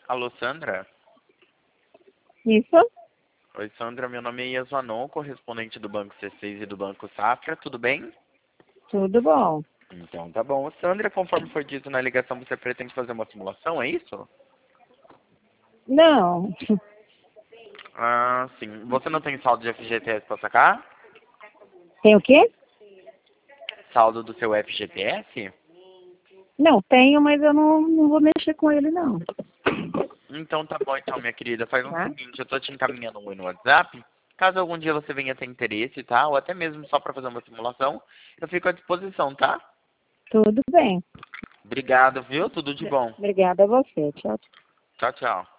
Alô, Sandra? Isso? Oi, Sandra. Meu nome é Yasuanon, correspondente do Banco C6 e do Banco Safra. Tudo bem? Tudo bom. Então, tá bom. Sandra, conforme foi dito na ligação, você pretende fazer uma simulação, é isso? Não, Ah, sim. Você não tem saldo de FGTS para sacar? tem o quê? Saldo do seu FGTS? Não, tenho, mas eu não vou mexer com ele, não. Então tá bom, então, minha querida. Faz o Tá? seguinte, eu tô te encaminhando um oi no WhatsApp. Caso algum dia você venha ter interesse, tá? Ou até mesmo só para fazer uma simulação, eu fico à disposição, tá? Tudo bem. Obrigado, viu? Tudo de bom. Obrigada a você. Tchau, tchau. Tchau, tchau.